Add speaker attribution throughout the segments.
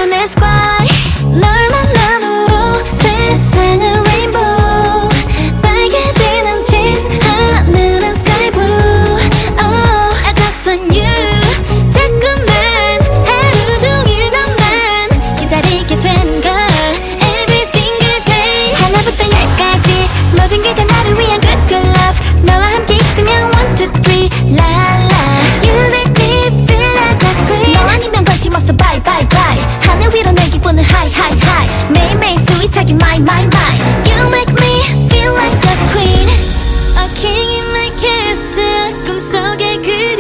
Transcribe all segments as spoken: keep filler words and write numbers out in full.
Speaker 1: 눈의 sky 널 만난 후로 세상은 rainbow 빨개지는 cheeks 하늘은 sky blue Oh I just want you 자꾸만 하루 종일 너만 기다리게 되는 걸 Every single day 하나부터 열까지 모든 게 다 나를 위한 good good love 너와 함께 있으면 one two three la la You make me feel like a queen 너 아니면 관심 없어 bye bye bye 하늘 위로 내 기분은 high high high 매일매일 스윗하게 my my my You make me feel like a queen A king in my castle 꿈속에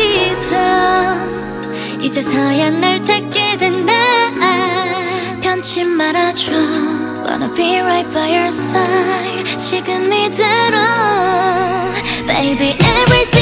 Speaker 1: 그리던 이제서야 널 찾게 된다 변치 말아줘 Wanna be right by your side 지금 이대로 Baby every